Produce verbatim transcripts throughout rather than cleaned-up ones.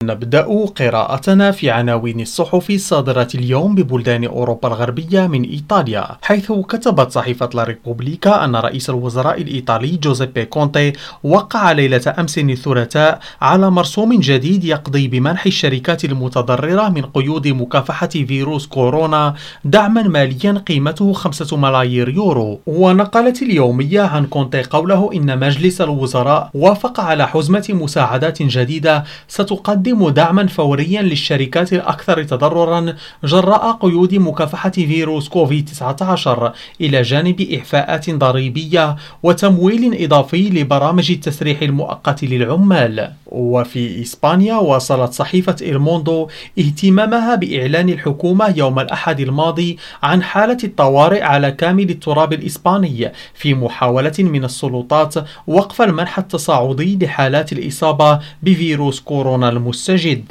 نبدأ قراءتنا في عناوين الصحف الصادرة اليوم ببلدان أوروبا الغربية من إيطاليا، حيث كتبت صحيفة لا ريبوبليكا أن رئيس الوزراء الإيطالي جوزيبي كونتي وقع ليلة أمس الثلاثاء على مرسوم جديد يقضي بمنح الشركات المتضررة من قيود مكافحة فيروس كورونا دعما ماليا قيمته خمسة ملايير يورو. ونقلت اليومية عن كونتي قوله إن مجلس الوزراء وافق على حزمة مساعدات جديدة ستقدم دعما فوريا للشركات الأكثر تضررا جراء قيود مكافحة فيروس كوفيد تسعة عشر، إلى جانب إعفاءات ضريبية وتمويل إضافي لبرامج التسريح المؤقت للعمال. وفي إسبانيا واصلت صحيفة إلموندو اهتمامها بإعلان الحكومة يوم الأحد الماضي عن حالة الطوارئ على كامل التراب الإسباني في محاولة من السلطات وقف المنح التصاعدي لحالات الإصابة بفيروس كورونا المستجد.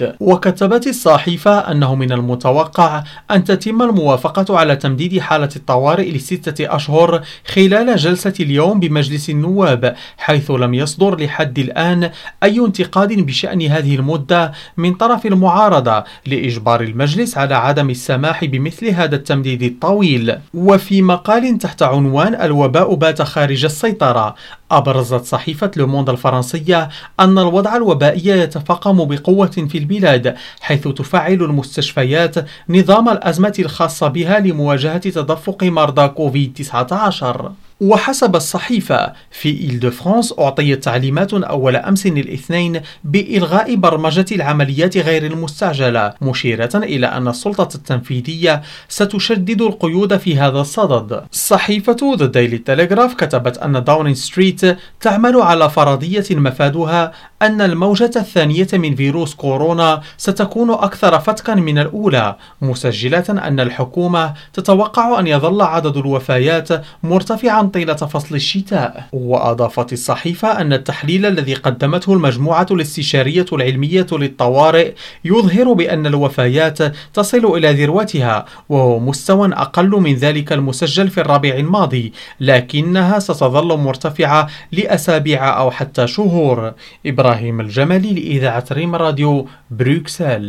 وكتبت الصحيفة أنه من المتوقع أن تتم الموافقة على تمديد حالة الطوارئ لستة أشهر خلال جلسة اليوم بمجلس النواب، حيث لم يصدر لحد الآن أي انتقاد بشأن هذه المدة من طرف المعارضة لإجبار المجلس على عدم السماح بمثل هذا التمديد الطويل. وفي مقال تحت عنوان الوباء بات خارج السيطرة، أبرزت صحيفة لوموند الفرنسية أن الوضع الوبائي يتفاقم بقوة في البلاد، حيث تفعل المستشفيات نظام الأزمة الخاص بها لمواجهة تدفق مرضى كوفيد تسعة عشر. وحسب الصحيفة، في إيل دو فرانس أعطيت تعليمات أول أمس الاثنين بإلغاء برمجة العمليات غير المستعجلة، مشيرة إلى أن السلطة التنفيذية ستشدد القيود في هذا الصدد. صحيفة ذا ديلي تيليغراف كتبت أن داونينغ ستريت تعمل على فرضية مفادها أن الموجة الثانية من فيروس كورونا ستكون أكثر فتكا من الأولى، مسجلة أن الحكومة تتوقع أن يظل عدد الوفيات مرتفعا طيلة فصل الشتاء. وأضافت الصحيفة أن التحليل الذي قدمته المجموعة الاستشارية العلمية للطوارئ يظهر بأن الوفيات تصل إلى ذروتها، وهو مستوى أقل من ذلك المسجل في الربيع الماضي، لكنها ستظل مرتفعة لأسابيع أو حتى شهور. إبراهيم الجمالي لإذاعة ريم راديو، بروكسل.